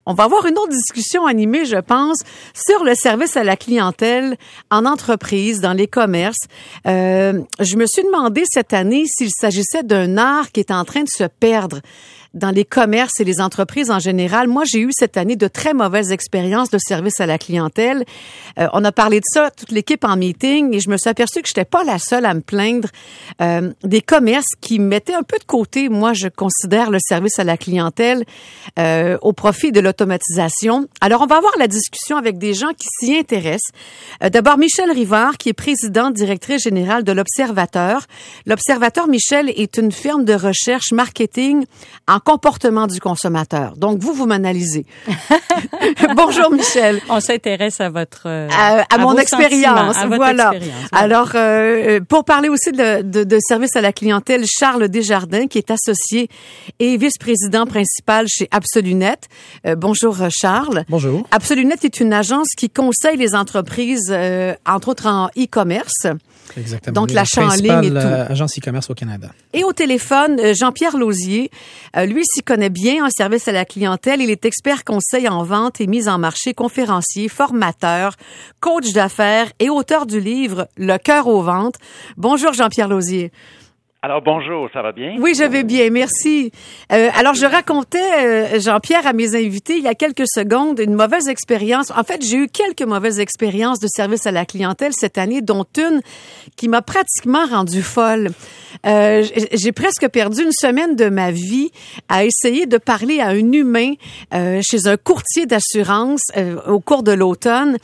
On va avoir une autre discussion animée, je pense, sur le service à la clientèle en entreprise, dans les commerces. Je me suis demandé cette année s'il s'agissait d'un art qui est en train de se perdre dans les commerces et les entreprises en général. Moi, j'ai eu cette année de très mauvaises expériences de service à la clientèle. On a parlé de ça, toute l'équipe en meeting, et je me suis aperçue que j'étais pas la seule à me plaindre des commerces qui mettaient un peu de côté, moi, je considère le service à la clientèle au profit de l'automatisation. Alors, on va avoir la discussion avec des gens qui s'y intéressent. D'abord, Michèle Rivard, qui est présidente directrice générale de l'Observateur. L'Observateur, Michèle, est une firme de recherche marketing en comportement du consommateur. Donc, vous m'analysez. Bonjour, Michèle. On s'intéresse à votre... à mon expérience, voilà. Expérience. Alors, pour parler aussi de service à la clientèle, Charles Desjardins, qui est associé et vice-président principal chez Absolunet. Bonjour, Charles. Bonjour. Absolunet est une agence qui conseille les entreprises, entre autres en e-commerce. Exactement. Donc, l'achat en ligne et tout. Agence e-commerce au Canada. Et au téléphone, Jean-Pierre Lausier. Lui s'y connaît bien en service à la clientèle. Il est expert conseil en vente et mise en marché, conférencier, formateur, coach d'affaires et auteur du livre Le cœur aux ventes. Bonjour Jean-Pierre Lausier. Alors bonjour, ça va bien? Oui, je vais bien, merci. Alors je racontais, Jean-Pierre, à mes invités il y a quelques secondes, une mauvaise expérience. En fait, j'ai eu quelques mauvaises expériences de service à la clientèle cette année, dont une qui m'a pratiquement rendue folle. J'ai presque perdu une semaine de ma vie à essayer de parler à un humain chez un courtier d'assurance au cours de l'automne.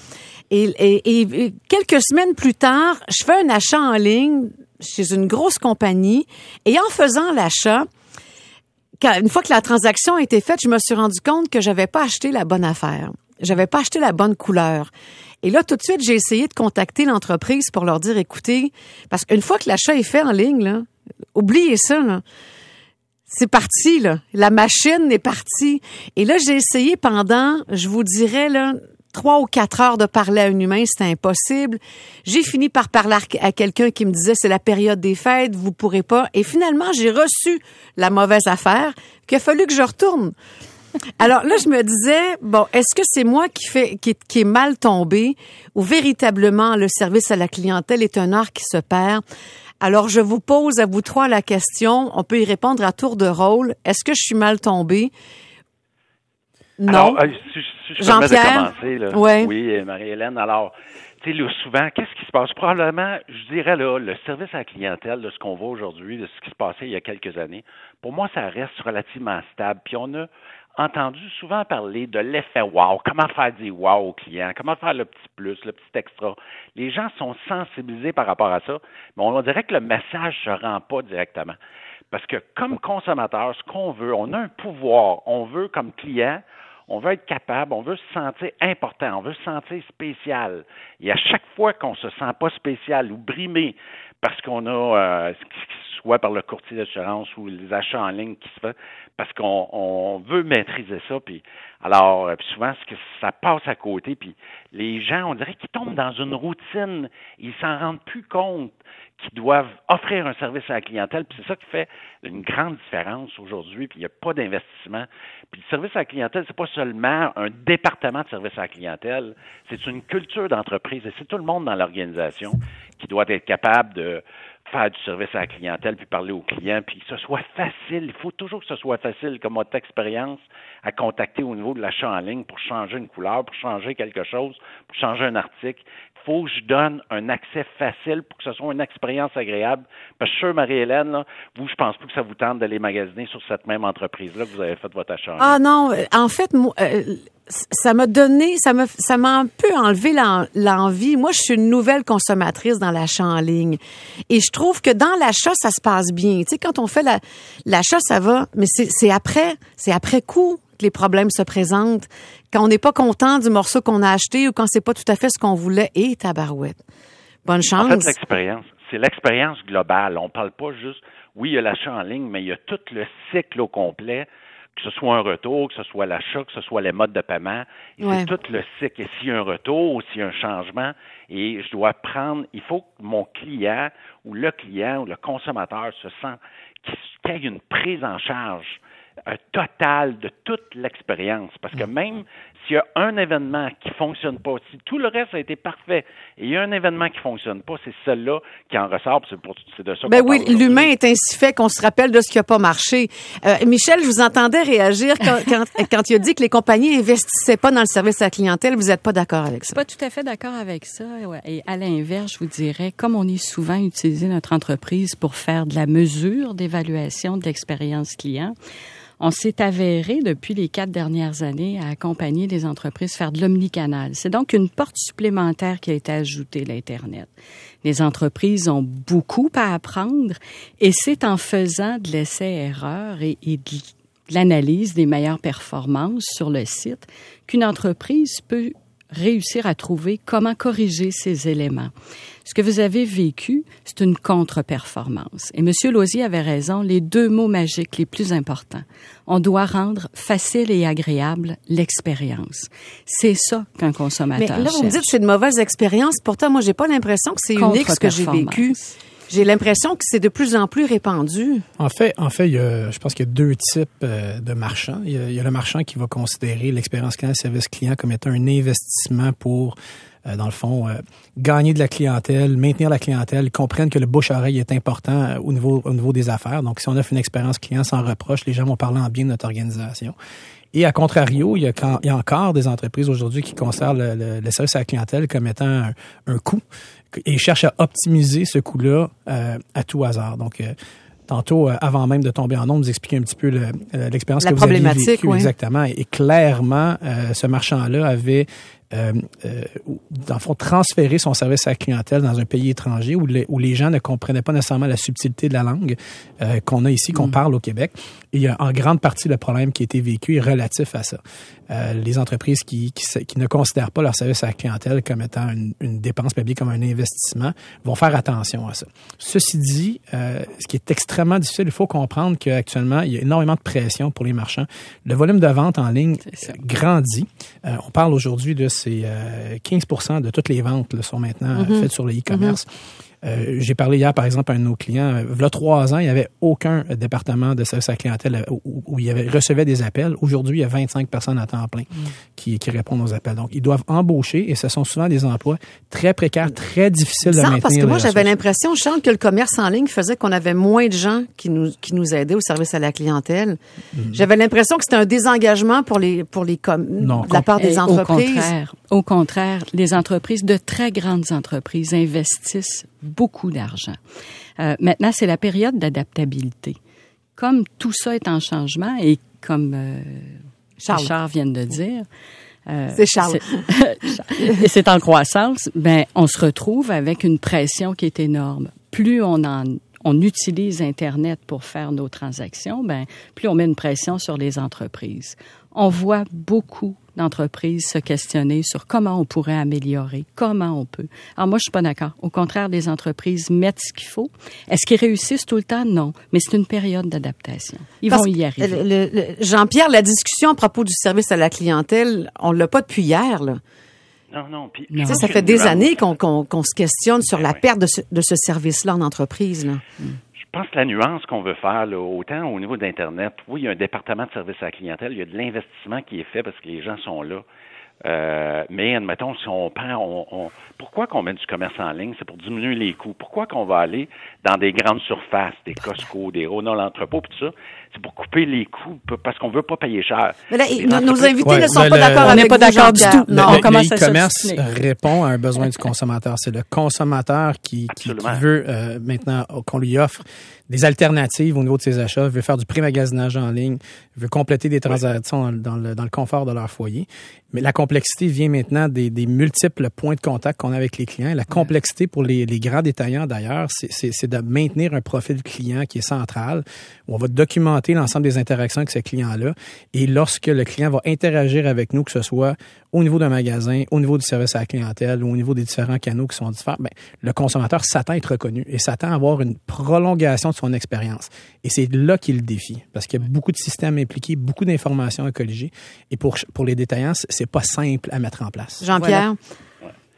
Et quelques semaines plus tard, je fais un achat en ligne chez une grosse compagnie, et en faisant l'achat, une fois que la transaction a été faite, je me suis rendu compte que j'avais pas acheté la bonne affaire. J'avais pas acheté la bonne couleur. Et là, tout de suite, j'ai essayé de contacter l'entreprise pour leur dire, écoutez, parce qu'une fois que l'achat est fait en ligne, là, oubliez ça, là. C'est parti, là. La machine est partie. Et là, j'ai essayé pendant, je vous dirais, là, 3 ou 4 heures de parler à un humain, c'était impossible. J'ai fini par parler à quelqu'un qui me disait c'est la période des fêtes, vous pourrez pas. Et finalement, j'ai reçu la mauvaise affaire qu'il a fallu que je retourne. Alors là, je me disais, bon, est-ce que c'est moi qui est mal tombé ou véritablement le service à la clientèle est un art qui se perd? Alors, je vous pose à vous trois la question. On peut y répondre à tour de rôle. Est-ce que je suis mal tombée? Non. Alors, si je me permets de commencer, là. Ouais. Oui, Marie-Hélène. Alors, tu sais, là, souvent, qu'est-ce qui se passe? Probablement, je dirais, là, le service à la clientèle, de ce qu'on voit aujourd'hui, de ce qui se passait il y a quelques années, pour moi, ça reste relativement stable. Puis on a entendu souvent parler de l'effet wow, comment faire des wow aux clients, comment faire le petit plus, le petit extra. Les gens sont sensibilisés par rapport à ça, mais on dirait que le message ne se rend pas directement. Parce que comme consommateur, ce qu'on veut, on a un pouvoir, on veut comme client, on veut être capable, on veut se sentir important, on veut se sentir spécial. Et à chaque fois qu'on ne se sent pas spécial ou brimé parce qu'on a, soit par le courtier d'assurance ou les achats en ligne qui se fait, parce qu'on veut maîtriser ça, puis alors souvent ça passe à côté, puis les gens, on dirait qu'ils tombent dans une routine, ils s'en rendent plus compte qu'ils doivent offrir un service à la clientèle, puis c'est ça qui fait une grande différence aujourd'hui, puis il n'y a pas d'investissement. Puis le service à la clientèle, c'est pas seulement un département de service à la clientèle, c'est une culture d'entreprise, et c'est tout le monde dans l'organisation qui doit être capable de faire du service à la clientèle, puis parler aux clients, puis que ce soit facile. Il faut toujours que ce soit facile comme votre expérience à contacter au niveau de l'achat en ligne pour changer une couleur, pour changer quelque chose, pour changer un article. Il faut que je donne un accès facile pour que ce soit une expérience agréable. Parce que je suis sûr, Marie-Hélène, là, vous, je pense pas que ça vous tente d'aller magasiner sur cette même entreprise-là que vous avez fait votre achat en ligne. Ah non, en fait, moi, ça m'a un peu enlevé l'envie. Moi, je suis une nouvelle consommatrice dans l'achat en ligne. Et je trouve que dans l'achat, ça se passe bien. Tu sais, quand on fait l'achat, ça va, mais c'est après coup que les problèmes se présentent. Quand on n'est pas content du morceau qu'on a acheté ou quand c'est pas tout à fait ce qu'on voulait. Et tabarouette. Bonne chance. En fait, c'est l'expérience globale. On parle pas juste, oui, il y a l'achat en ligne, mais il y a tout le cycle au complet. Que ce soit un retour, que ce soit l'achat, que ce soit les modes de paiement. Et ouais. C'est tout le cycle. Et s'il y a un retour ou s'il y a un changement, et je dois prendre, il faut que mon client ou le consommateur se sent qu'il y ait une prise en charge total de toute l'expérience. Parce que même s'il y a un événement qui ne fonctionne pas, si tout le reste a été parfait et il y a un événement qui ne fonctionne pas, c'est celui-là qui en ressort. C'est de ça qu'on parle aujourd'hui. L'humain est ainsi fait qu'on se rappelle de ce qui n'a pas marché. Michel, je vous entendais réagir quand il a dit que les compagnies n'investissaient pas dans le service à la clientèle. Vous n'êtes pas d'accord avec ça? Pas tout à fait d'accord avec ça. Ouais. Et à l'inverse, je vous dirais, comme on est souvent utilisé notre entreprise pour faire de la mesure d'évaluation de l'expérience client, on s'est avéré depuis les 4 dernières années à accompagner les entreprises à faire de l'omnicanal. C'est donc une porte supplémentaire qui a été ajoutée, l'Internet. Les entreprises ont beaucoup à apprendre et c'est en faisant de l'essai-erreur et de l'analyse des meilleures performances sur le site qu'une entreprise peut réussir à trouver comment corriger ces éléments. Ce que vous avez vécu, c'est une contre-performance. Et M. Lausier avait raison, les 2 mots magiques les plus importants. On doit rendre facile et agréable l'expérience. C'est ça qu'un consommateur Mais là, vous me dites que c'est une mauvaise expérience. Pourtant, moi, j'ai pas l'impression que c'est unique ce que j'ai vécu. J'ai l'impression que c'est de plus en plus répandu. En fait, je pense qu'il y a 2 types de marchands. Il y a le marchand qui va considérer l'expérience client, le service client comme étant un investissement pour, dans le fond, gagner de la clientèle, maintenir la clientèle, comprendre que le bouche-oreille est important au niveau des affaires. Donc, si on offre une expérience client sans reproche, les gens vont parler en bien de notre organisation. Et à contrario, il y a encore des entreprises aujourd'hui qui considèrent le service à la clientèle comme étant un coût et cherchent à optimiser ce coût-là à tout hasard. Donc, tantôt, avant même de tomber en ondes, vous expliquez un petit peu l'expérience que vous avez vécue. Oui. Exactement. Et clairement, ce marchand-là avait dans le fond, transférer son service à la clientèle dans un pays étranger où les gens ne comprenaient pas nécessairement la subtilité de la langue qu'on a ici, qu'on parle au Québec. Et il y a en grande partie le problème qui a été vécu est relatif à ça. Les entreprises qui ne considèrent pas leur service à la clientèle comme étant une dépense publique, comme un investissement, vont faire attention à ça. Ceci dit, ce qui est extrêmement difficile, il faut comprendre qu'actuellement, il y a énormément de pression pour les marchands. Le volume de vente en ligne grandit. On parle aujourd'hui de ces 15% de toutes les ventes là, sont maintenant faites sur le e-commerce. J'ai parlé hier, par exemple, à un de nos clients. Il y a 3 ans, il n'y avait aucun département de service à la clientèle où il recevait des appels. Aujourd'hui, il y a 25 personnes à temps plein qui répondent aux appels. Donc, ils doivent embaucher et ce sont souvent des emplois très précaires, très difficiles de maintenir. Parce que moi, j'avais l'impression, Charles, que le commerce en ligne faisait qu'on avait moins de gens qui nous aidaient au service à la clientèle. J'avais l'impression que c'était un désengagement pour de la part des entreprises. Au contraire, les entreprises, de très grandes entreprises, investissent beaucoup d'argent. Maintenant, c'est la période d'adaptabilité. Comme tout ça est en changement et comme Charles vient de dire, c'est Charles. C'est en croissance, on se retrouve avec une pression qui est énorme. Plus on utilise Internet pour faire nos transactions, plus on met une pression sur les entreprises. On voit beaucoup d'entreprises se questionner sur comment on pourrait améliorer, comment on peut. Alors moi, je suis pas d'accord. Au contraire, les entreprises mettent ce qu'il faut. Est-ce qu'ils réussissent tout le temps? Non. Mais c'est une période d'adaptation. Ils vont y arriver. Jean-Pierre, la discussion à propos du service à la clientèle, on l'a pas depuis hier, là. Non. Puis, ça fait des années qu'on se questionne sur la perte de ce service-là en entreprise, là. Je pense que la nuance qu'on veut faire, là, autant au niveau d'Internet, oui, il y a un département de service à la clientèle, il y a de l'investissement qui est fait parce que les gens sont là. Mais admettons, si on prend, pourquoi qu'on met du commerce en ligne? C'est pour diminuer les coûts. Pourquoi qu'on va aller dans des grandes surfaces, des Costco, des Ronald Entrepôt, puis tout ça? C'est pour couper les coûts, parce qu'on veut pas payer cher. Mais là, nos invités ne sont pas d'accord avec vous. On n'est pas d'accord du tout. Le e-commerce répond à un besoin du consommateur. C'est le consommateur qui veut maintenant qu'on lui offre des alternatives au niveau de ses achats, veut faire du pré-magasinage en ligne, veut compléter des transactions dans le confort de leur foyer. Mais la complexité vient maintenant des multiples points de contact qu'on a avec les clients. La complexité pour les grands détaillants, d'ailleurs, c'est de maintenir un profil client qui est central, où on va documenter l'ensemble des interactions avec ce client-là. Et lorsque le client va interagir avec nous, que ce soit au niveau d'un magasin, au niveau du service à la clientèle ou au niveau des différents canaux qui sont différents, le consommateur s'attend à être reconnu et s'attend à avoir une prolongation de son expérience. Et c'est là qu'il le défie, parce qu'il y a beaucoup de systèmes impliqués, beaucoup d'informations à colliger. Et pour les détaillants, c'est pas simple à mettre en place. Jean-Pierre? Voilà.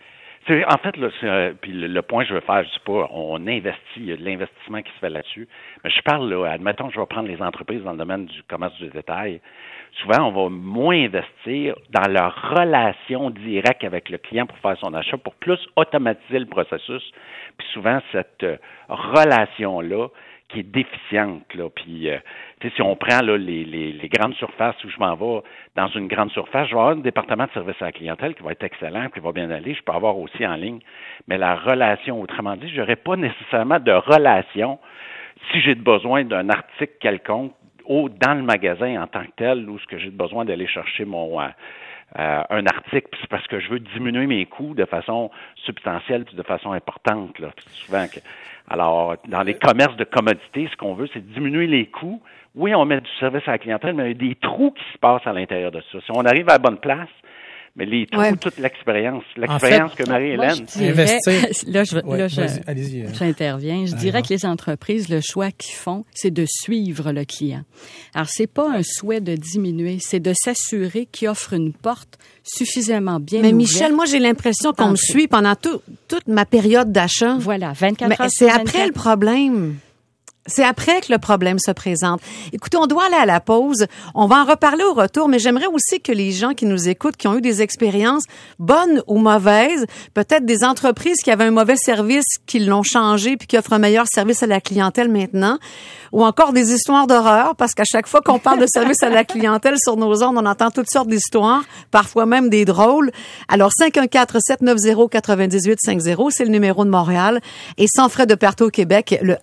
En fait, là, puis le point que je veux faire, je dis pas, on investit, il y a de l'investissement qui se fait là-dessus. Mais je parle, là, admettons, je vais prendre les entreprises dans le domaine du commerce du détail. Souvent, on va moins investir dans leur relation directe avec le client pour faire son achat, pour plus automatiser le processus. Puis souvent, cette relation-là qui est déficiente, là. Puis, si on prend là les grandes surfaces où je m'en vais dans une grande surface, je vais avoir un département de service à la clientèle qui va être excellent, qui va bien aller. Je peux avoir aussi en ligne, mais la relation, autrement dit, je n'aurai pas nécessairement de relation si j'ai besoin d'un article quelconque dans le magasin en tant que tel, ou ce que j'ai besoin d'aller chercher un article, c'est parce que je veux diminuer mes coûts de façon substantielle puis de façon importante, là. Souvent alors, dans les commerces de commodités, ce qu'on veut, c'est diminuer les coûts. Oui, on met du service à la clientèle, mais il y a des trous qui se passent à l'intérieur de ça. Si on arrive à la bonne place, mais les trous, toute l'expérience que Marie-Hélène... J'interviens. Je dirais que les entreprises, le choix qu'ils font, c'est de suivre le client. Alors, c'est pas un souhait de diminuer, c'est de s'assurer qu'il offre une porte suffisamment bien ouverte. Mais Michel, moi, j'ai l'impression qu'on me suit pendant toute ma période d'achat. Voilà, 24 heures sur 24. Mais c'est après le problème. C'est après que le problème se présente. Écoutez, on doit aller à la pause. On va en reparler au retour, mais j'aimerais aussi que les gens qui nous écoutent, qui ont eu des expériences bonnes ou mauvaises, peut-être des entreprises qui avaient un mauvais service, qui l'ont changé puis qui offrent un meilleur service à la clientèle maintenant, ou encore des histoires d'horreur, parce qu'à chaque fois qu'on parle de service à la clientèle sur nos ondes, on entend toutes sortes d'histoires, parfois même des drôles. Alors, 514-790-9850, c'est le numéro de Montréal. Et sans frais de perte au Québec, le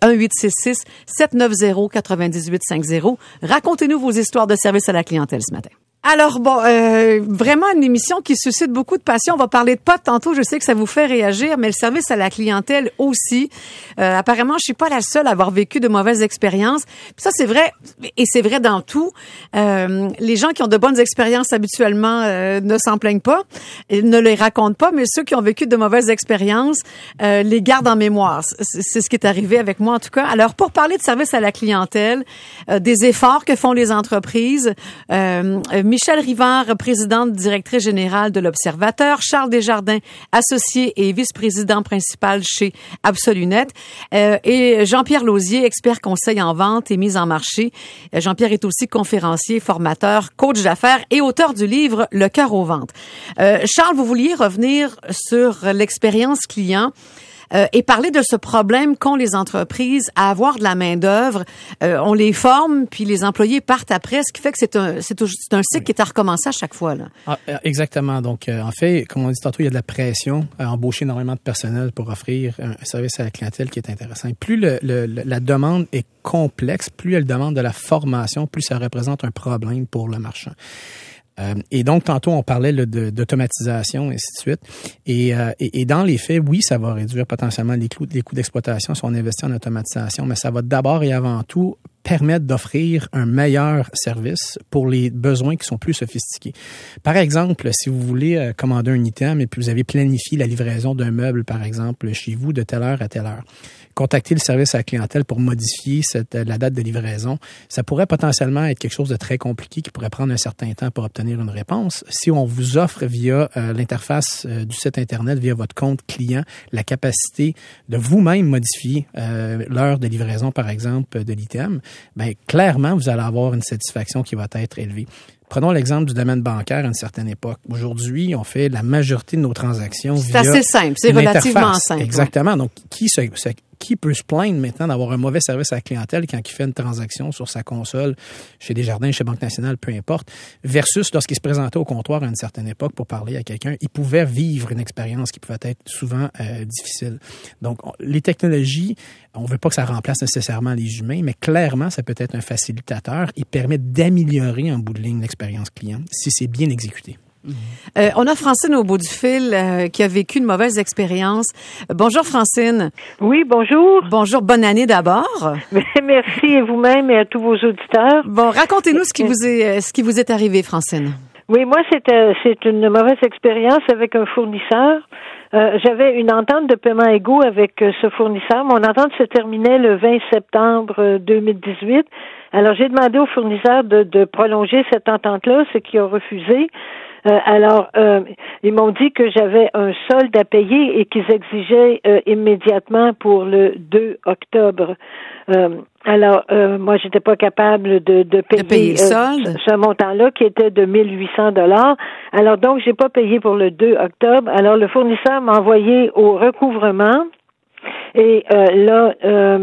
1-866-790-9850. Racontez-nous vos histoires de service à la clientèle ce matin. Alors bon, vraiment une émission qui suscite beaucoup de passion. On va parler de pot tantôt. Je sais que ça vous fait réagir, mais le service à la clientèle aussi. Apparemment, je suis pas la seule à avoir vécu de mauvaises expériences. Puis ça, c'est vrai, et c'est vrai dans tout. Les gens qui ont de bonnes expériences habituellement ne s'en plaignent pas, ne les racontent pas, mais ceux qui ont vécu de mauvaises expériences les gardent en mémoire. C'est ce qui est arrivé avec moi en tout cas. Alors pour parler de service à la clientèle, des efforts que font les entreprises. Michel Rivard, présidente directrice générale de l'Observateur, Charles Desjardins, associé et vice-président principal chez Absolunet, et Jean-Pierre Lausier, expert conseil en vente et mise en marché. Jean-Pierre est aussi conférencier, formateur, coach d'affaires et auteur du livre Le cœur aux ventes. Charles, vous vouliez revenir sur l'expérience client. Et parler de ce problème qu'ont les entreprises à avoir de la main-d'œuvre. On les forme, puis les employés partent après, ce qui fait que c'est un cycle qui est à recommencer à chaque fois, là. Exactement. Donc, en fait, comme on dit tantôt, il y a de la pression à embaucher énormément de personnel pour offrir un service à la clientèle qui est intéressant. Et plus la demande est complexe, plus elle demande de la formation, plus ça représente un problème pour le marchand. Et donc, tantôt, on parlait d'automatisation, et ainsi de suite. Et dans les faits, oui, ça va réduire potentiellement les coûts d'exploitation si on investit en automatisation, mais ça va d'abord et avant tout permettre d'offrir un meilleur service pour les besoins qui sont plus sophistiqués. Par exemple, si vous voulez commander un item et puis vous avez planifié la livraison d'un meuble, par exemple, chez vous de telle heure à telle heure, contacter le service à la clientèle pour modifier la date de livraison, ça pourrait potentiellement être quelque chose de très compliqué qui pourrait prendre un certain temps pour obtenir une réponse. Si on vous offre via l'interface du site Internet, via votre compte client, la capacité de vous-même modifier l'heure de livraison, par exemple, de l'item, bien, clairement, vous allez avoir une satisfaction qui va être élevée. Prenons l'exemple du domaine bancaire à une certaine époque. Aujourd'hui, on fait la majorité de nos transactions via c'est assez simple, c'est relativement simple. Exactement. Ouais. Donc, qui peut se plaindre maintenant d'avoir un mauvais service à la clientèle quand il fait une transaction sur sa console chez Desjardins, chez Banque Nationale, peu importe, versus lorsqu'il se présentait au comptoir à une certaine époque pour parler à quelqu'un, il pouvait vivre une expérience qui pouvait être souvent difficile. Donc, les technologies, on ne veut pas que ça remplace nécessairement les humains, mais clairement, ça peut être un facilitateur. Il permet d'améliorer en bout de ligne l'expérience client si c'est bien exécuté. On a Francine au bout du fil qui a vécu une mauvaise expérience. Bonjour Francine. Oui, bonjour. Bonjour, bonne année d'abord. Merci et vous-même et à tous vos auditeurs. Bon, racontez-nous ce qui vous est arrivé, Francine. Oui, moi c'est une mauvaise expérience avec un fournisseur. J'avais une entente de paiement égaux avec ce fournisseur. Mon entente se terminait le 20 septembre 2018. Alors j'ai demandé au fournisseur de prolonger cette entente-là, ce qui a refusé. Alors, ils m'ont dit que j'avais un solde à payer et qu'ils exigeaient immédiatement pour le 2 octobre. Alors, moi, j'étais pas capable de payer ce montant-là qui était de 1 800 $. Alors, donc, j'ai pas payé pour le 2 octobre. Alors, le fournisseur m'a envoyé au recouvrement et là,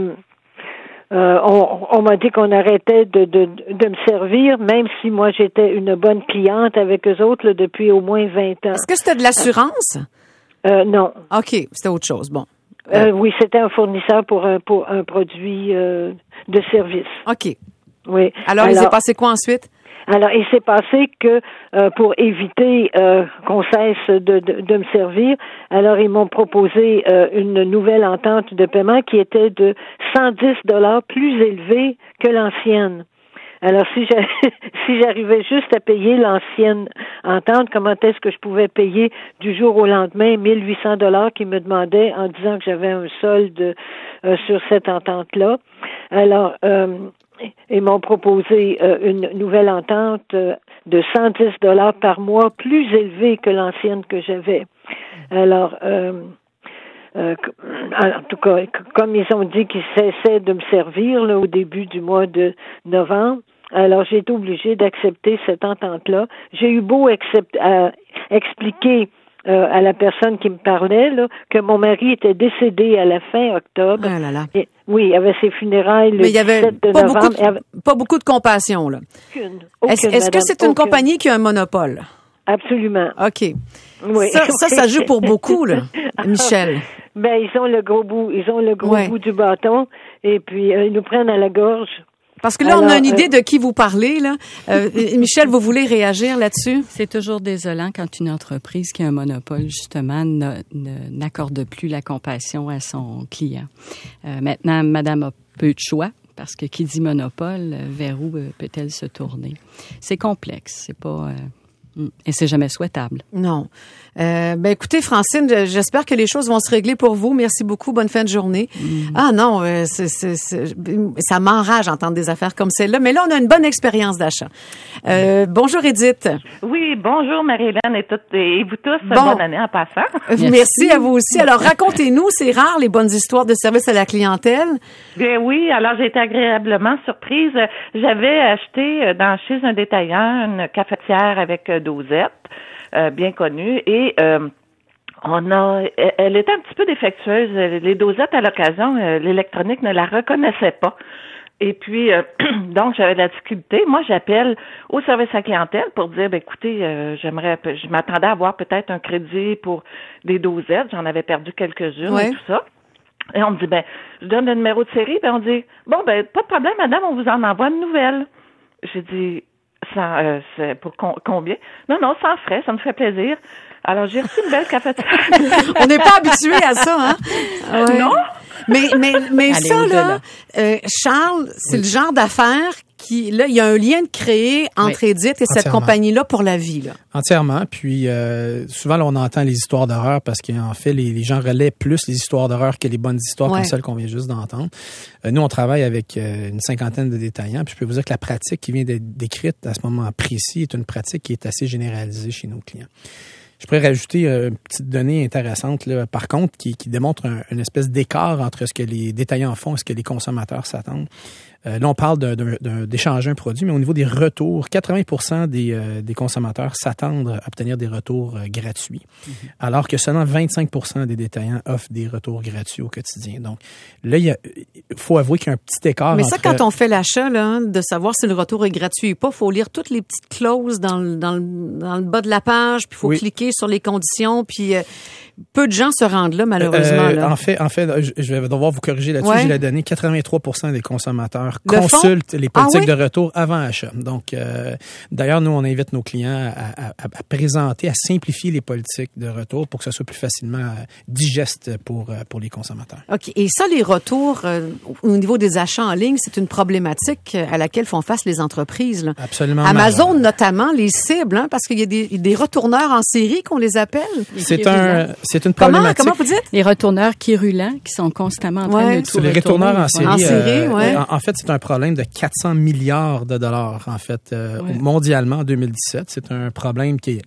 on m'a dit qu'on arrêtait de me servir, même si moi, j'étais une bonne cliente avec eux autres là, depuis au moins 20 ans. Est-ce que c'était de l'assurance? Non. OK, c'était autre chose. Bon. Oui, c'était un fournisseur pour un produit de service. OK. Oui. Alors, il s'est passé quoi ensuite? Alors, il s'est passé que pour éviter qu'on cesse de me servir, alors ils m'ont proposé une nouvelle entente de paiement qui était de 110 $ plus élevée que l'ancienne. Alors, si j'arrivais juste à payer l'ancienne entente, comment est-ce que je pouvais payer du jour au lendemain 1 800 $ qu'ils me demandaient en disant que j'avais un solde sur cette entente-là? Alors, ils m'ont proposé une nouvelle entente de 110 $ par mois, plus élevée que l'ancienne que j'avais. Alors, en tout cas, comme ils ont dit qu'ils cessaient de me servir là, au début du mois de novembre, alors j'ai été obligée d'accepter cette entente-là. J'ai eu beau expliquer à la personne qui me parlait là, que mon mari était décédé à la fin octobre. Ah là là. Et, oui, il y avait ses funérailles le 17 de novembre. Pas beaucoup de compassion, là. Aucune, est-ce que c'est une compagnie qui a un monopole? Absolument. OK. Oui. Ça joue pour beaucoup, là, Michel. Ben, ils ont le gros bout bout du bâton, et puis ils nous prennent à la gorge. Parce que là, on a une idée de qui vous parlez, là. Michel, vous voulez réagir là-dessus? C'est toujours désolant quand une entreprise qui a un monopole, justement, n'accorde plus la compassion à son client. Maintenant, madame a peu de choix, parce que qui dit monopole, vers où peut-elle se tourner? C'est complexe, c'est pas... et c'est jamais souhaitable. Non. Ben écoutez, Francine, j'espère que les choses vont se régler pour vous. Merci beaucoup. Bonne fin de journée. Ah non, ça m'enrage d'entendre des affaires comme celle-là. Mais là, on a une bonne expérience d'achat. Bonjour, Edith. Oui, bonjour, Marie-Hélène et vous tous. Bonne année en passant. Merci à vous aussi. Alors, racontez-nous, c'est rare les bonnes histoires de service à la clientèle. Bien oui, alors j'ai été agréablement surprise. J'avais acheté chez un détaillant une cafetière avec dosette. Bien connue, et elle était un petit peu défectueuse. Les dosettes à l'occasion, l'électronique ne la reconnaissait pas. Et puis, donc, j'avais de la difficulté. Moi, j'appelle au service à clientèle pour dire, écoutez, je m'attendais à avoir peut-être un crédit pour des dosettes. J'en avais perdu quelques-unes et tout ça. Et on me dit, je donne le numéro de série, on dit, pas de problème, madame, on vous en envoie une nouvelle. J'ai dit, c'est pour combien? Non, sans frais, ça me fait plaisir. Alors, j'ai reçu une belle cafetière. On n'est pas habitué à ça, hein? Ouais. Non? Mais ça, là, Charles, c'est le genre d'affaires qui, là, il y a un lien de créer entre Edith et cette compagnie-là pour la vie, là. Entièrement. Puis, souvent, là, on entend les histoires d'horreur parce qu'en fait, les gens relaient plus les histoires d'horreur que les bonnes histoires comme celles qu'on vient juste d'entendre. Nous, on travaille avec une cinquantaine de détaillants. Puis, je peux vous dire que la pratique qui vient d'être décrite à ce moment précis est une pratique qui est assez généralisée chez nos clients. Je pourrais rajouter une petite donnée intéressante, là, par contre, qui démontre une espèce d'écart entre ce que les détaillants font et ce que les consommateurs s'attendent. Là, on parle d'échanger un produit, mais au niveau des retours, 80% des consommateurs s'attendent à obtenir des retours gratuits, alors que seulement 25% des détaillants offrent des retours gratuits au quotidien. Donc là, il faut avouer qu'il y a un petit écart. Mais ça, quand on fait l'achat, là, de savoir si le retour est gratuit ou pas, il faut lire toutes les petites clauses dans le bas de la page, puis il faut cliquer sur les conditions, puis peu de gens se rendent là, malheureusement. Là. En fait, je vais devoir vous corriger là-dessus. Je l'ai donné, 83% des consommateurs consultent les politiques de retour avant achat. Donc, d'ailleurs, nous, on invite nos clients à présenter, à simplifier les politiques de retour pour que ce soit plus facilement digeste pour les consommateurs. OK. Et ça, les retours au niveau des achats en ligne, c'est une problématique à laquelle font face les entreprises. Là. Absolument. Amazon, notamment, les cibles, hein, parce qu'il y a des retourneurs en série qu'on les appelle. C'est une problématique. Comment vous dites? Les retourneurs quirulents qui sont constamment en train de tout retourner. Les retourneurs en série. En fait, c'est un problème de 400 milliards de dollars, en fait, mondialement en 2017. C'est un problème qui est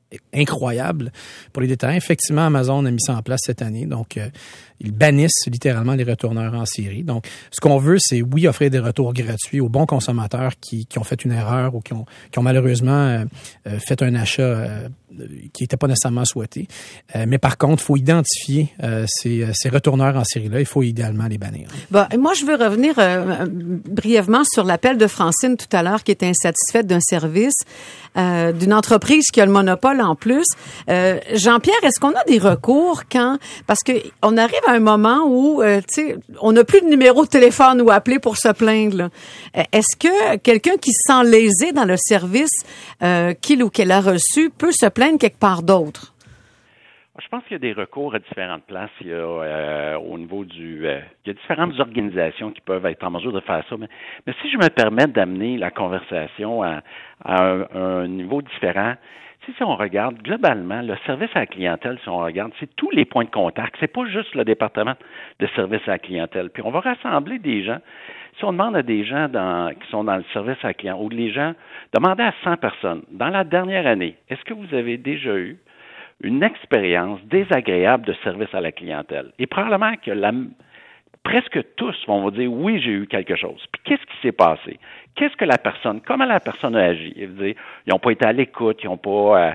incroyable pour les détaillants. Effectivement, Amazon a mis ça en place cette année. Donc, ils bannissent littéralement les retourneurs en série. Donc, ce qu'on veut, c'est, oui, offrir des retours gratuits aux bons consommateurs qui ont fait une erreur ou qui ont malheureusement fait un achat qui n'était pas nécessairement souhaité. Mais par contre, il faut identifier ces retourneurs en série-là. Il faut idéalement les bannir. Bon, moi, je veux revenir brièvement sur l'appel de Francine tout à l'heure qui était insatisfaite d'un service d'une entreprise qui a le monopole en plus. Jean-Pierre, est-ce qu'on a des recours parce que on arrive à un moment où tu sais, on n'a plus de numéro de téléphone où appeler pour se plaindre là. Est-ce que quelqu'un qui se sent lésé dans le service qu'il ou qu'elle a reçu peut se plaindre quelque part d'autre? Je pense qu'il y a des recours à différentes places. Il y a au niveau il y a différentes organisations qui peuvent être en mesure de faire ça. Mais si je me permets d'amener la conversation à un niveau différent, si on regarde globalement le service à la clientèle, si on regarde, c'est tous les points de contact. C'est pas juste le département de service à la clientèle. Puis on va rassembler des gens. Si on demande à des gens qui sont dans le service à la clientèle, ou les gens, demandez à 100 personnes, dans la dernière année, est-ce que vous avez déjà eu une expérience désagréable de service à la clientèle? Et probablement que presque tous vont vous dire, oui, j'ai eu quelque chose. Puis qu'est-ce qui s'est passé? Comment la personne a agi? Ils n'ont pas été à l'écoute, ils n'ont pas,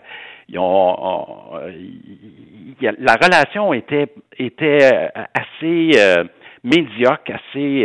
la relation était assez médiocre, assez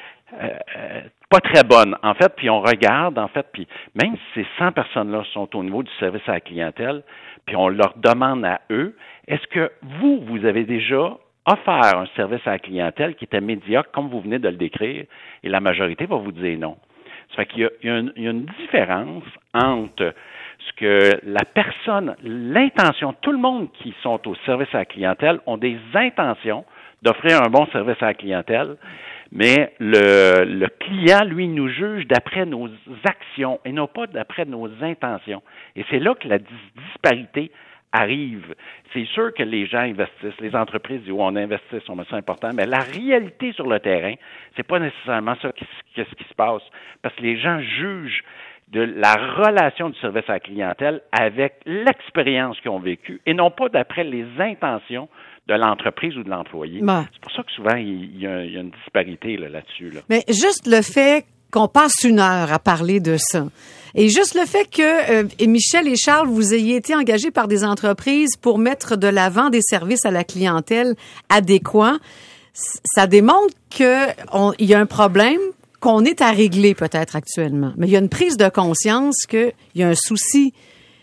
pas très bonne, en fait, puis on regarde, en fait, puis même si ces 100 personnes-là sont au niveau du service à la clientèle, puis on leur demande à eux, est-ce que vous avez déjà offert un service à la clientèle qui était médiocre, comme vous venez de le décrire, et la majorité va vous dire non. Ça fait qu'il y a une différence entre ce que la personne, l'intention, tout le monde qui sont au service à la clientèle ont des intentions d'offrir un bon service à la clientèle, mais le client, lui, nous juge d'après nos actions et non pas d'après nos intentions. Et c'est là que la disparité arrive. C'est sûr que les gens investissent, les entreprises disent, on investit, c'est important, mais la réalité sur le terrain, c'est pas nécessairement ça ce qui se passe. Parce que les gens jugent de la relation du service à la clientèle avec l'expérience qu'ils ont vécue et non pas d'après les intentions de l'entreprise ou de l'employé. C'est pour ça que souvent, il y a une disparité là-dessus. Là. Mais juste le fait qu'on passe une heure à parler de ça, et juste le fait que Michel et Charles, vous ayez été engagés par des entreprises pour mettre de l'avant des services à la clientèle adéquats, ça démontre qu'il y a un problème qu'on est à régler peut-être actuellement. Mais il y a une prise de conscience qu'il y a un souci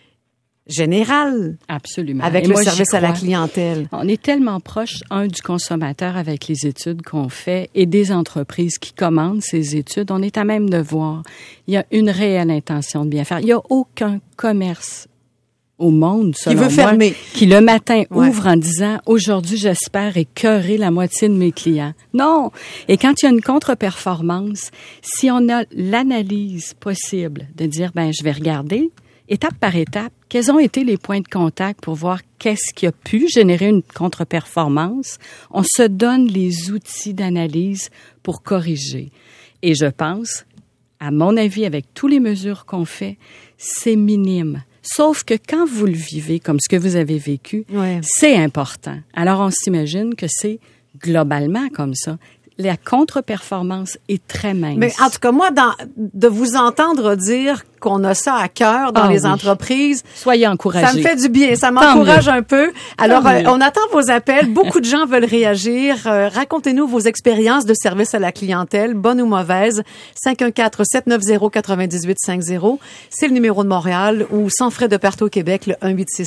général. Absolument. Avec le service à la clientèle. On est tellement proche, du consommateur avec les études qu'on fait et des entreprises qui commandent ces études. On est à même de voir. Il y a une réelle intention de bien faire. Il n'y a aucun commerce au monde, selon moi, fermer. Qui le matin ouvre en disant « Aujourd'hui, j'espère écœurer la moitié de mes clients ». Non! Et quand il y a une contre-performance, si on a l'analyse possible de dire « je vais regarder », étape par étape, quels ont été les points de contact pour voir qu'est-ce qui a pu générer une contre-performance? On se donne les outils d'analyse pour corriger. Et je pense, à mon avis, avec toutes les mesures qu'on fait, c'est minime. Sauf que quand vous le vivez comme ce que vous avez vécu, c'est important. Alors, on s'imagine que c'est globalement comme ça. La contre-performance est très mince. Mais en tout cas, moi, de vous entendre dire qu'on a ça à cœur dans les entreprises. Soyez encouragés. Ça me fait du bien. Ça m'encourage un peu. Alors, on attend vos appels. Beaucoup de gens veulent réagir. Racontez-nous vos expériences de service à la clientèle, bonnes ou mauvaises. 514-790-9850. C'est le numéro de Montréal ou sans frais de partout au Québec, le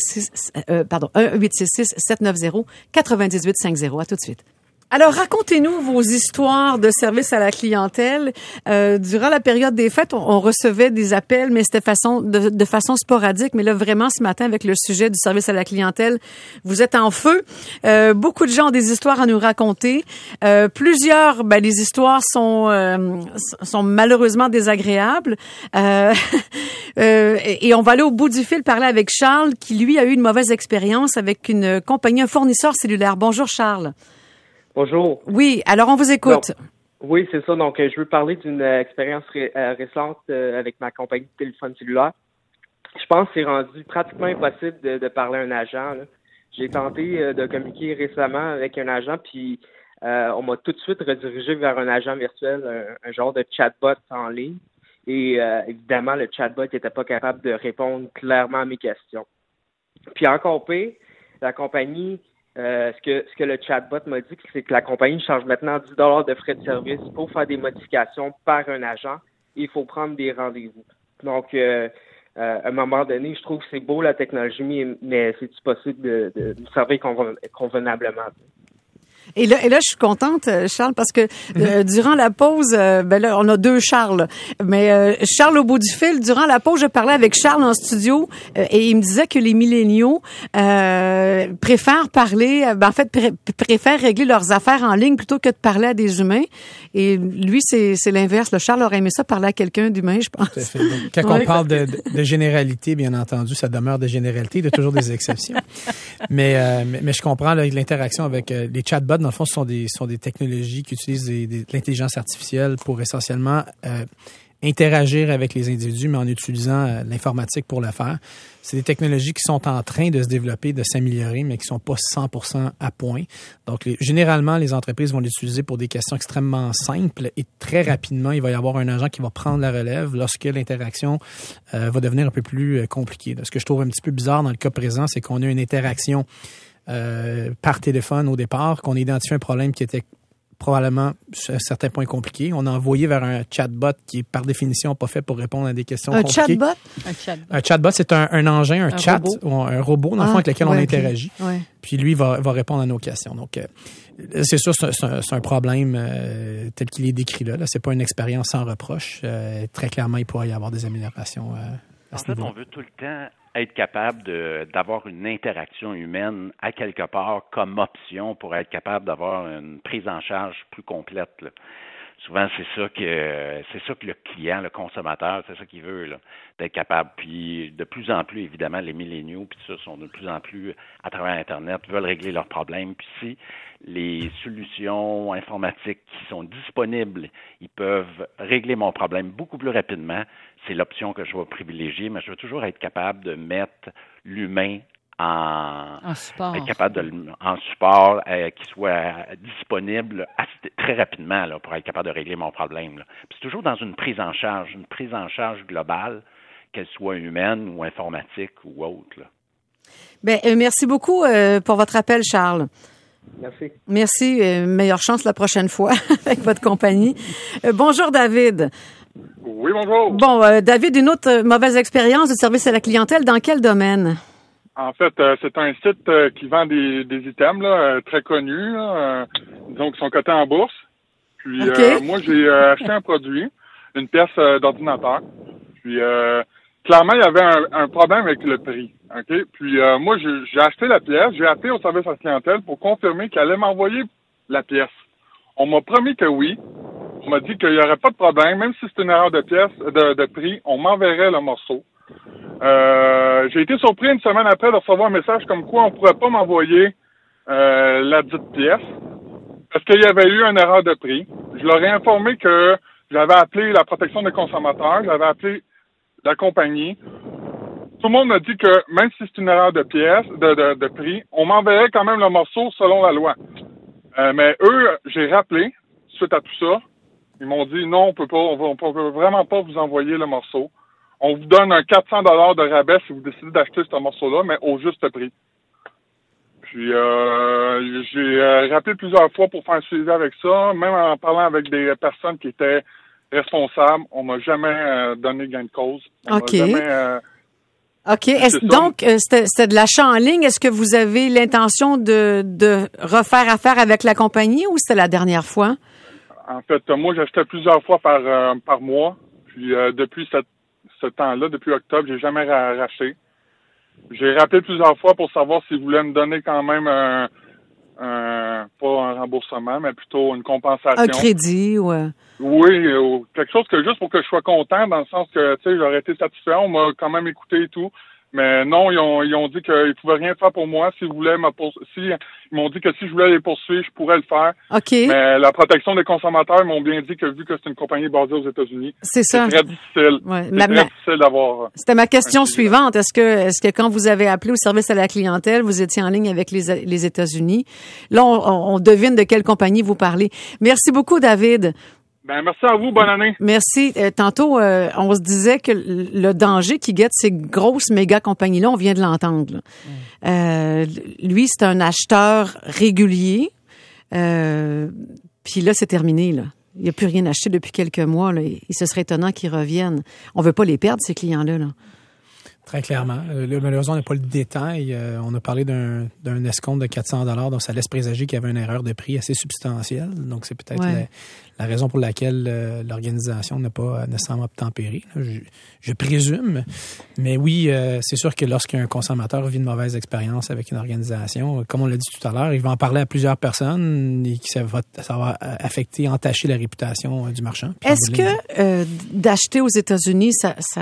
1866-790-9850. À tout de suite. Alors, racontez-nous vos histoires de service à la clientèle. Durant la période des fêtes, on recevait des appels, mais c'était de façon sporadique. Mais là, vraiment, ce matin, avec le sujet du service à la clientèle, vous êtes en feu. Beaucoup de gens ont des histoires à nous raconter. Plusieurs, les histoires sont malheureusement désagréables. Et on va aller au bout du fil parler avec Charles, qui, lui, a eu une mauvaise expérience avec une compagnie, un fournisseur cellulaire. Bonjour, Charles. Bonjour. Oui, alors on vous écoute. Donc, oui, c'est ça. Donc, je veux parler d'une expérience récente avec ma compagnie de téléphone cellulaire. je pense que c'est rendu pratiquement impossible de parler à un agent, là. J'ai tenté de communiquer récemment avec un agent, puis on m'a tout de suite redirigé vers un agent virtuel, un genre de chatbot en ligne. Et évidemment, le chatbot n'était pas capable de répondre clairement à mes questions. Puis encore pire, la compagnie, ce que le chatbot m'a dit, c'est que la compagnie charge maintenant 10 $ de frais de service pour faire des modifications par un agent. Et il faut prendre des rendez-vous. Donc, à un moment donné, je trouve que c'est beau la technologie, mais c'est-tu possible de servir convenablement? Et là, je suis contente, Charles, parce que durant la pause, là, on a deux Charles. Mais Charles au bout du fil, durant la pause, je parlais avec Charles en studio et il me disait que les milléniaux préfèrent parler, préfèrent régler leurs affaires en ligne plutôt que de parler à des humains. Et lui, c'est l'inverse. Le Charles aurait aimé ça parler à quelqu'un d'humain, je pense. Tout à fait. Donc, quand on parle de généralité, bien entendu, ça demeure des généralités, il y a toujours des exceptions. mais je comprends là, l'interaction avec les chatbots. Dans le fond, ce sont des technologies qui utilisent de l'intelligence artificielle pour essentiellement interagir avec les individus, mais en utilisant l'informatique pour le faire. C'est des technologies qui sont en train de se développer, de s'améliorer, mais qui sont pas 100% à point. Donc, généralement, les entreprises vont l'utiliser pour des questions extrêmement simples et très rapidement, il va y avoir un agent qui va prendre la relève lorsque l'interaction va devenir un peu plus compliquée. Ce que je trouve un petit peu bizarre dans le cas présent, c'est qu'on a une interaction par téléphone au départ, qu'on a identifié un problème qui était probablement à certains points compliqué. On a envoyé vers un chatbot qui est par définition pas fait pour répondre à des questions compliquées. Un chatbot, c'est un engin, un chat, robot. Ou un robot dans le fond avec lequel on interagit. Okay. Puis lui va répondre à nos questions. Donc c'est sûr, c'est un problème tel qu'il est décrit là. C'est pas une expérience sans reproche. Très clairement, il pourrait y avoir des améliorations à ce niveau. On veut tout le temps être capable d'avoir une interaction humaine à quelque part comme option pour être capable d'avoir une prise en charge plus complète, là. Souvent, c'est ça que le client, le consommateur, c'est ça qu'il veut, là, d'être capable. Puis de plus en plus, évidemment, les milléniaux, puis ça, sont de plus en plus à travers Internet, veulent régler leurs problèmes. Puis si les solutions informatiques qui sont disponibles, ils peuvent régler mon problème beaucoup plus rapidement, c'est l'option que je vais privilégier, mais je veux toujours être capable de mettre l'humain en support, être capable en support, qui soit disponible très rapidement là, pour être capable de régler mon problème. Là. Puis c'est toujours dans une prise en charge globale, qu'elle soit humaine ou informatique ou autre. Là. Merci beaucoup pour votre appel, Charles. Merci. Merci. Meilleure chance la prochaine fois avec votre compagnie. Bonjour, David. Oui, bonjour. Bon, David, une autre mauvaise expérience de service à la clientèle, dans quel domaine? En fait, c'est un site qui vend des items là, très connus, disons qui sont cotés en bourse. Puis moi, j'ai acheté un produit, une pièce d'ordinateur. Puis clairement, il y avait un problème avec le prix. OK? Puis moi, j'ai acheté la pièce, j'ai appelé au service à la clientèle pour confirmer qu'elle allait m'envoyer la pièce. On m'a promis que oui. On m'a dit qu'il n'y aurait pas de problème, même si c'est une erreur de pièce, de prix, on m'enverrait le morceau. J'ai été surpris une semaine après de recevoir un message comme quoi on ne pourrait pas m'envoyer la dite pièce parce qu'il y avait eu une erreur de prix. Je leur ai informé que j'avais appelé la protection des consommateurs, j'avais appelé la compagnie. Tout le monde m'a dit que même si c'est une erreur de pièce, de prix, on m'enverrait quand même le morceau selon la loi. Mais eux, j'ai rappelé suite à tout ça. Ils m'ont dit non, on peut vraiment pas vous envoyer le morceau. On vous donne un 400 $ de rabais si vous décidez d'acheter ce morceau-là, mais au juste prix. Puis j'ai rappelé plusieurs fois pour faire un suivi avec ça, même en parlant avec des personnes qui étaient responsables. On m'a jamais donné gain de cause. OK. OK. Donc, c'était de l'achat en ligne. Est-ce que vous avez l'intention de refaire affaire avec la compagnie ou c'était la dernière fois? En fait, moi, j'achetais plusieurs fois par mois. Puis depuis ce temps-là, depuis octobre, j'ai jamais racheté. J'ai rappelé plusieurs fois pour savoir s'ils voulaient me donner quand même pas un remboursement, mais plutôt une compensation. Un crédit, ouais. Oui, quelque chose que juste pour que je sois content, dans le sens que, tu sais, j'aurais été satisfait. On m'a quand même écouté et tout. Mais non, ils ont dit qu'ils pouvaient rien faire pour moi. Ils m'ont dit que si je voulais les poursuivre, je pourrais le faire. OK. Mais la protection des consommateurs m'ont bien dit que vu que c'est une compagnie basée aux États-Unis, c'est très difficile. Ouais. C'est très difficile d'avoir. C'était ma question suivante. Est-ce que quand vous avez appelé au service à la clientèle, vous étiez en ligne avec les États-Unis? Là, on devine de quelle compagnie vous parlez. Merci beaucoup, David. Merci à vous. Bonne année. Merci. Tantôt, on se disait que le danger qui guette ces grosses méga compagnies-là, on vient de l'entendre. Lui, c'est un acheteur régulier. Puis là, c'est terminé. Là. Il n'a plus rien acheté depuis quelques mois. Là. Il se serait étonnant qu'ils reviennent. On veut pas les perdre, ces clients-là. Là. Très clairement. Malheureusement, on n'a pas le détail. On a parlé d'un escompte de 400 $, donc ça laisse présager qu'il y avait une erreur de prix assez substantielle. Donc, c'est peut-être la raison pour laquelle l'organisation n'a pas nécessairement obtempéré. Je présume. Mais oui, c'est sûr que lorsqu'un consommateur vit une mauvaise expérience avec une organisation, comme on l'a dit tout à l'heure, il va en parler à plusieurs personnes et ça va affecter, entacher la réputation du marchand. Est-ce que d'acheter aux États-Unis,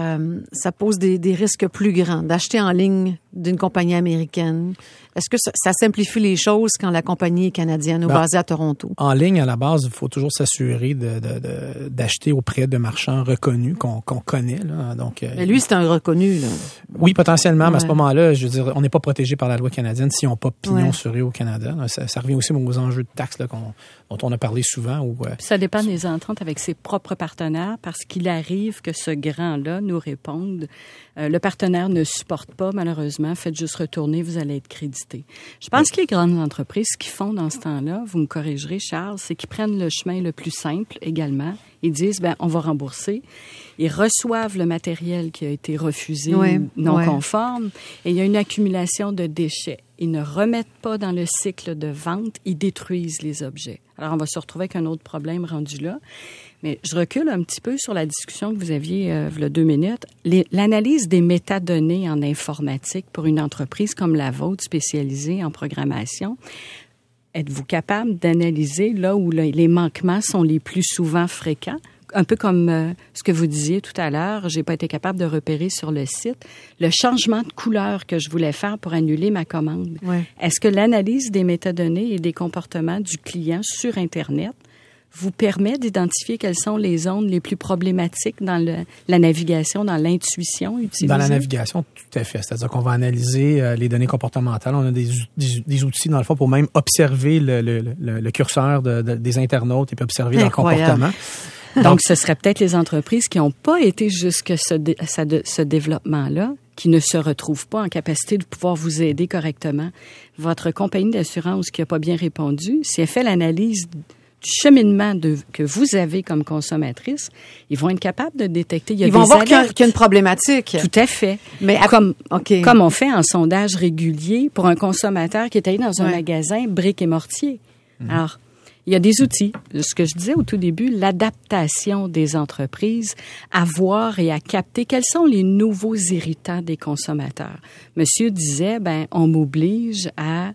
ça pose des risques plus grands, d'acheter en ligne d'une compagnie américaine? Est-ce que ça simplifie les choses quand la compagnie est canadienne ou basée à Toronto? En ligne, à la base, il faut toujours s'assurer d'acheter auprès de marchands reconnus qu'on connaît. Là. Donc, mais lui, c'est un reconnu. Là. Oui, potentiellement, mais à ce moment-là, je veux dire, on n'est pas protégé par la loi canadienne s'ils n'ont pas pignon sur eux au Canada. Ça revient aussi aux enjeux de taxes là, dont on a parlé souvent. Ça dépend des ententes avec ses propres partenaires parce qu'il arrive que ce grand-là nous réponde. Le partenaire ne supporte pas, malheureusement. Faites juste retourner, vous allez être crédité. Je pense que les grandes entreprises, ce qu'ils font dans ce temps-là, vous me corrigerez, Charles, c'est qu'ils prennent le chemin le plus simple également. Ils disent, on va rembourser. Ils reçoivent le matériel qui a été refusé ou non conforme et il y a une accumulation de déchets. Ils ne remettent pas dans le cycle de vente, ils détruisent les objets. Alors, on va se retrouver avec un autre problème rendu là. Mais je recule un petit peu sur la discussion que vous aviez il y a 2 minutes. L'analyse des métadonnées en informatique pour une entreprise comme la vôtre, spécialisée en programmation, êtes-vous capable d'analyser là où les manquements sont les plus souvent fréquents? Un peu comme ce que vous disiez tout à l'heure, j'ai pas été capable de repérer sur le site le changement de couleur que je voulais faire pour annuler ma commande. Ouais. Est-ce que l'analyse des métadonnées et des comportements du client sur Internet vous permet d'identifier quelles sont les zones les plus problématiques dans la navigation, dans l'intuition utilisée? Dans la navigation, tout à fait. C'est-à-dire qu'on va analyser les données comportementales. On a des outils, dans le fond, pour même observer le curseur des internautes et puis observer leur comportement. Donc, ce serait peut-être les entreprises qui n'ont pas été jusque ce développement-là, qui ne se retrouvent pas en capacité de pouvoir vous aider correctement. Votre compagnie d'assurance qui n'a pas bien répondu, si elle fait l'analyse du cheminement que vous avez comme consommatrice, ils vont être capables de détecter. Ils vont voir qu'il y a une problématique. Tout à fait. Mais comme on fait en sondage régulier pour un consommateur qui est allé dans un magasin briques et mortier. Alors, il y a des outils. Ce que je disais au tout début, l'adaptation des entreprises à voir et à capter quels sont les nouveaux irritants des consommateurs. Monsieur disait, on m'oblige à...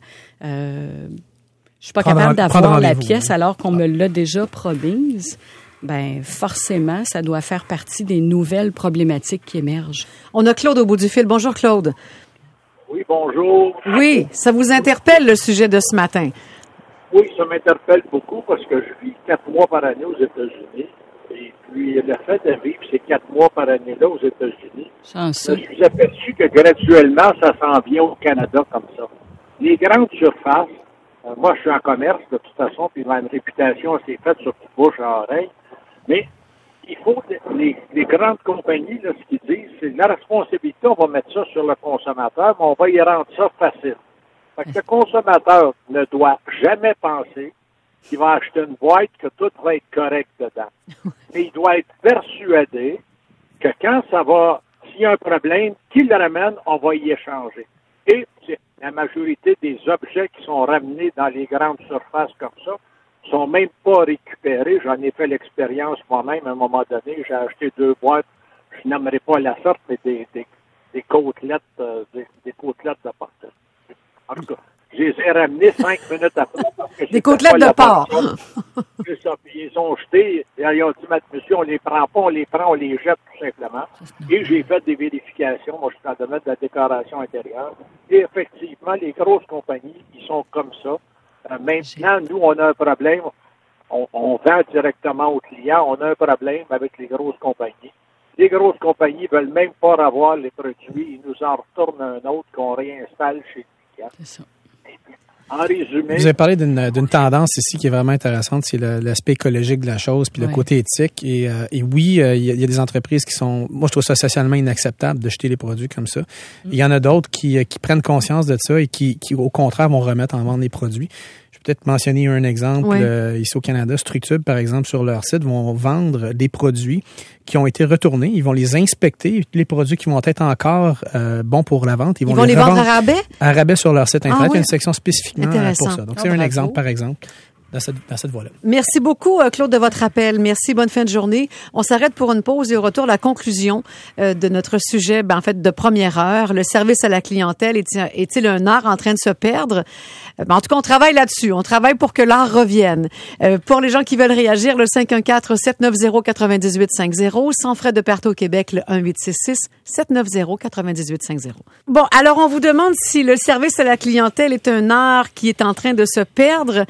je suis pas capable d'avoir la pièce alors qu'on me l'a déjà promise. Forcément, ça doit faire partie des nouvelles problématiques qui émergent. On a Claude au bout du fil. Bonjour, Claude. Oui, bonjour. Oui, ça vous interpelle le sujet de ce matin? Oui, ça m'interpelle beaucoup parce que je vis 4 mois par année aux États-Unis. Et puis, le fait de vivre ces 4 mois par année-là aux États-Unis, je suis aperçu que graduellement, ça s'en vient au Canada comme ça. Les grandes surfaces, moi, je suis en commerce, de toute façon, puis ma réputation s'est faite sur toute bouche à oreille. Mais il faut, les grandes compagnies, là, ce qu'ils disent, c'est la responsabilité, on va mettre ça sur le consommateur, mais on va y rendre ça facile. Fait que le consommateur ne doit jamais penser qu'il va acheter une boîte que tout va être correct dedans. Et il doit être persuadé que quand s'il y a un problème, qu'il le ramène, on va y échanger. Et la majorité des objets qui sont ramenés dans les grandes surfaces comme ça sont même pas récupérés. J'en ai fait l'expérience moi-même à un moment donné. J'ai acheté 2 boîtes, je n'aimerais pas la sorte, mais des côtelettes, des côtelettes de porc. En tout cas, je les ai ramenées 5 minutes après. Des côtelettes de porc. C'est ça. Puis ils ont jeté Ils ont dit, monsieur, on les prend pas, on les prend, on les jette tout simplement. Et j'ai fait des vérifications. Moi, je suis dans le domaine de la décoration intérieure. Et effectivement, les grosses compagnies, ils sont comme ça. Maintenant, nous, on a un problème. On vend directement aux clients. On a un problème avec les grosses compagnies. Les grosses compagnies veulent même pas avoir les produits. Ils nous en retournent un autre qu'on réinstalle chez le client. C'est ça. En résumé... Vous avez parlé d'une tendance ici qui est vraiment intéressante, c'est l'aspect écologique de la chose, puis le côté éthique. Et oui, il y a des entreprises qui sont... Moi, je trouve ça socialement inacceptable de jeter les produits comme ça. Il y en a d'autres qui prennent conscience de ça et qui, au contraire, vont remettre en vente les produits. Je vais peut-être mentionner un exemple. Ici au Canada, Structube, par exemple, sur leur site, vont vendre des produits qui ont été retournés. Ils vont les inspecter. Les produits qui vont être encore bons pour la vente, ils vont les vendre à rabais? À rabais sur leur site Internet. Il y a une section spécifiquement pour ça. Donc, c'est un exemple, par exemple. Dans cette voie-là. Merci beaucoup, Claude, de votre appel. Merci, bonne fin de journée. On s'arrête pour une pause et au retour, la conclusion de notre sujet, en fait, de première heure. Le service à la clientèle est-il un art en train de se perdre? En tout cas, on travaille là-dessus. On travaille pour que l'art revienne. Pour les gens qui veulent réagir, le 514-790-9850, sans frais de perte au Québec, le 1866-790-9850. Bon, alors on vous demande si le service à la clientèle est un art qui est en train de se perdre.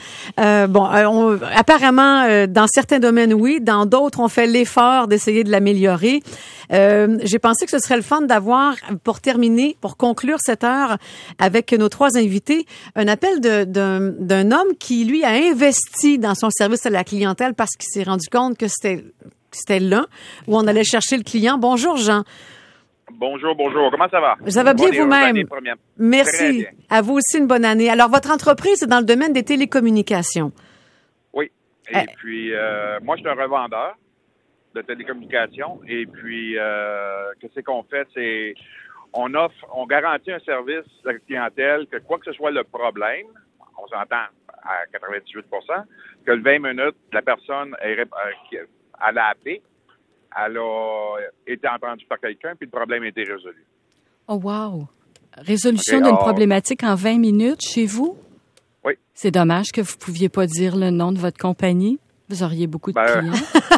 Apparemment, dans certains domaines, oui. Dans d'autres, on fait l'effort d'essayer de l'améliorer. J'ai pensé que ce serait le fun d'avoir, pour terminer, pour conclure cette heure avec nos trois invités, un appel d'un homme qui, lui, a investi dans son service à la clientèle parce qu'il s'est rendu compte que c'était là où on allait chercher le client. Bonjour, Jean. Bonjour. Comment ça va? Ça va bien vous-même? Merci. À vous aussi, une bonne année. Alors, votre entreprise est dans le domaine des télécommunications. Oui. Et puis, moi, je suis un revendeur de télécommunications. Et puis, qu'est-ce qu'on fait? C'est, on garantit un service à la clientèle que quoi que ce soit le problème, on s'entend à 98%, que le 20 minutes, la personne, elle a appelé, elle a été entendue par quelqu'un, puis le problème a été résolu. Oh, wow! Résolution d'une problématique en 20 minutes chez vous? Oui. C'est dommage que vous ne pouviez pas dire le nom de votre compagnie. Vous auriez beaucoup de clients.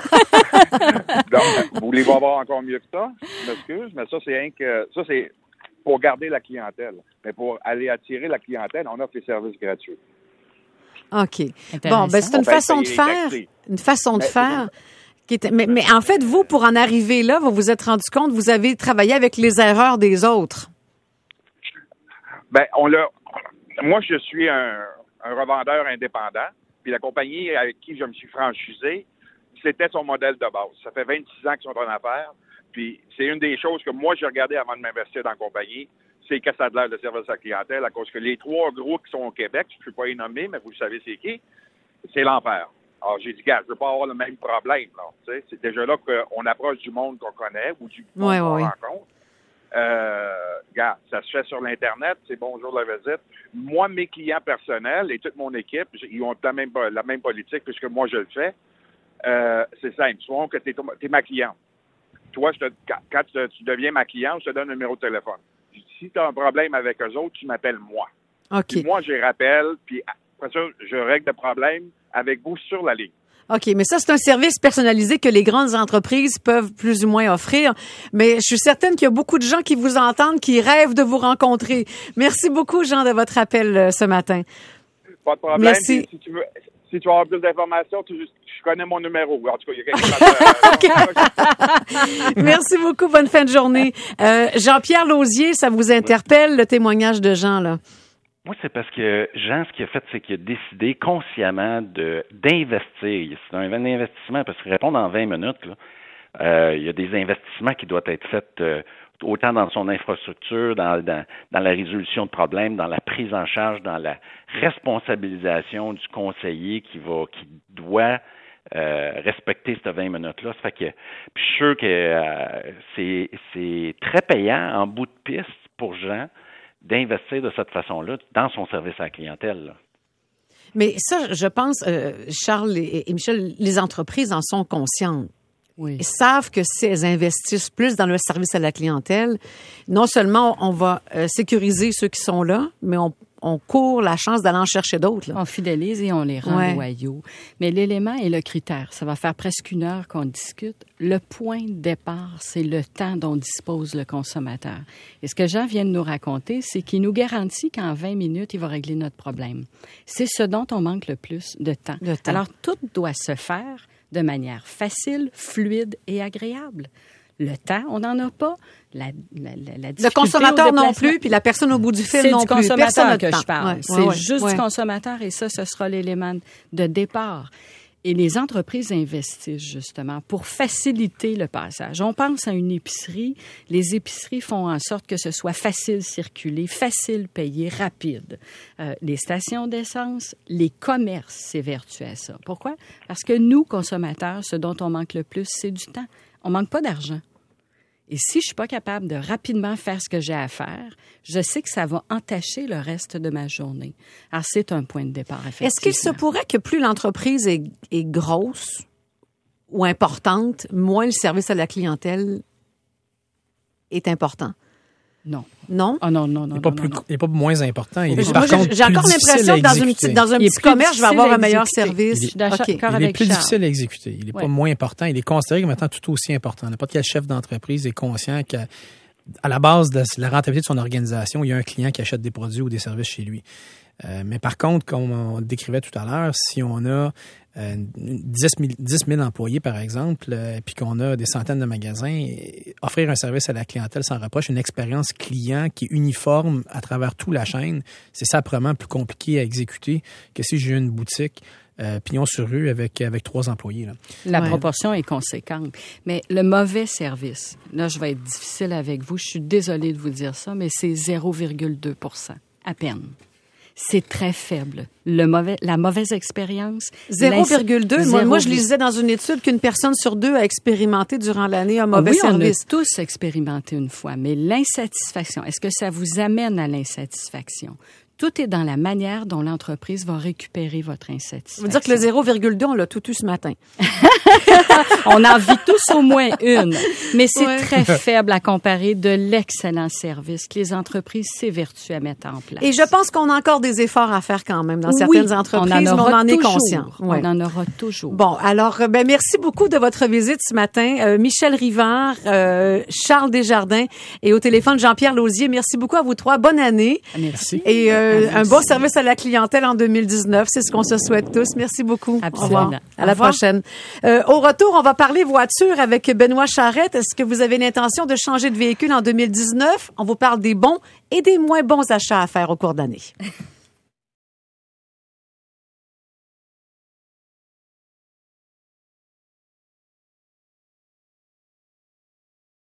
Donc, vous voulez avoir encore mieux que ça? Je m'excuse, mais ça, c'est pour garder la clientèle. Mais pour aller attirer la clientèle, on offre les services gratuits. OK. Bon, c'est une façon de faire. Une façon de faire. Mais en fait, vous, pour en arriver là, vous vous êtes rendu compte, vous avez travaillé avec les erreurs des autres. Moi, je suis un revendeur indépendant, puis la compagnie avec qui je me suis franchisé, c'était son modèle de base. Ça fait 26 ans qu'ils sont en affaires, puis c'est une des choses que moi, j'ai regardé avant de m'investir dans la compagnie, c'est que ça a de l'air de service à la clientèle, à cause que les trois gros qui sont au Québec, je ne peux pas les nommer, mais vous savez c'est qui, c'est l'enfer. Alors, j'ai dit, gars, je veux pas avoir le même problème, là. Tu sais, c'est déjà là qu'on approche du monde qu'on connaît ou du monde qu'on rencontre. Gars, ça se fait sur l'Internet, c'est bonjour la visite. Moi, mes clients personnels et toute mon équipe, ils ont la même politique puisque moi, je le fais. C'est simple. Souvent que t'es ma cliente. Toi, quand tu deviens ma cliente, je te donne un numéro de téléphone. Si tu as un problème avec eux autres, tu m'appelles moi. OK. Puis moi, je les rappelle, puis après ça, je règle le problème avec vous sur la ligne. OK, mais ça, c'est un service personnalisé que les grandes entreprises peuvent plus ou moins offrir. Mais je suis certaine qu'il y a beaucoup de gens qui vous entendent, qui rêvent de vous rencontrer. Merci beaucoup, Jean, de votre appel ce matin. Pas de problème. Merci. Si tu veux avoir plus d'informations, je connais mon numéro. En tout cas, il y a quelqu'un. Merci beaucoup. Bonne fin de journée. Jean-Pierre Lausier, ça vous interpelle, le témoignage de Jean, là? Moi, c'est parce que Jean, ce qu'il a fait, c'est qu'il a décidé consciemment d'investir. C'est un investissement parce qu'il répond en 20 minutes. Là. Il y a des investissements qui doivent être faits autant dans son infrastructure, dans la résolution de problèmes, dans la prise en charge, dans la responsabilisation du conseiller qui doit respecter ces 20 minutes-là. Ça fait que, puis je suis sûr que c'est très payant en bout de piste pour Jean d'investir de cette façon-là dans son service à la clientèle. Là. Mais ça, je pense, Charles et Michel, les entreprises en sont conscientes. Oui. Ils savent que si elles investissent plus dans le service à la clientèle, non seulement on va sécuriser ceux qui sont là, mais on court la chance d'aller en chercher d'autres. Là. On fidélise et on les rend loyaux. Mais l'élément et le critère, ça va faire presque 1 heure qu'on discute. Le point de départ, c'est le temps dont dispose le consommateur. Et ce que Jean vient de nous raconter, c'est qu'il nous garantit qu'en 20 minutes, il va régler notre problème. C'est ce dont on manque le plus de temps. Alors, tout doit se faire de manière facile, fluide et agréable. Le temps, on n'en a pas. La le consommateur non plus, puis la personne au bout du fil non plus. C'est du consommateur que je Ouais, parle. C'est juste du consommateur et ça, ce sera l'élément de départ. Et les entreprises investissent justement pour faciliter le passage. On pense à une épicerie. Les épiceries font en sorte que ce soit facile circuler, facile payer, rapide. Les stations d'essence, les commerces s'évertuent à ça. Pourquoi? Parce que nous, consommateurs, ce dont on manque le plus, c'est du temps. On manque pas d'argent. Et si je suis pas capable de rapidement faire ce que j'ai à faire, je sais que ça va entacher le reste de ma journée. Alors, c'est un point de départ, effectivement. Est-ce qu'il se pourrait que plus l'entreprise est grosse ou importante, moins le service à la clientèle est important? Non. Non? Ah non. Il n'est pas moins important. Il est, par contre, j'ai encore l'impression que dans un petit commerce, je vais avoir un meilleur service. Il est plus difficile à exécuter. Il n'est pas moins important. Il est considéré comme étant tout aussi important. N'importe quel chef d'entreprise est conscient qu'à la base de la rentabilité de son organisation, il y a un client qui achète des produits ou des services chez lui. Mais par contre, comme on décrivait tout à l'heure, si on a 10 000 employés, par exemple, puis qu'on a des centaines de magasins, offrir un service à la clientèle s'en rapproche, une expérience client qui est uniforme à travers toute la chaîne, c'est simplement plus compliqué à exécuter que si j'ai une boutique pignon sur rue avec 3 employés. Là. La proportion est conséquente. Mais le mauvais service, là, je vais être difficile avec vous, je suis désolée de vous dire ça, mais c'est 0,2 % à peine. C'est très faible. La mauvaise expérience. 0,2. Moi, je lisais dans une étude qu'une personne sur 2 a expérimenté durant l'année un mauvais service. On a tous expérimenté une fois, mais l'insatisfaction, est-ce que ça vous amène à l'insatisfaction? Tout est dans la manière dont l'entreprise va récupérer votre insatisfaction. Ça veut dire que le 0,2, on l'a tout eu ce matin. On en vit tous au moins une. Mais c'est très faible à comparer de l'excellent service que les entreprises s'évertuent à mettre en place. Et je pense qu'on a encore des efforts à faire quand même dans certaines entreprises, mais on en est conscient. On en aura toujours. Bon, alors, merci beaucoup de votre visite ce matin. Michel Rivard, Charles Desjardins et au téléphone Jean-Pierre Lausier. Merci beaucoup à vous 3. Bonne année. Merci. Et un bon service à la clientèle en 2019. C'est ce qu'on se souhaite tous. Merci beaucoup. Absolument. Au revoir. À la prochaine. Au retour, on va parler voiture avec Benoît Charette. Est-ce que vous avez l'intention de changer de véhicule en 2019? On vous parle des bons et des moins bons achats à faire au cours d'année.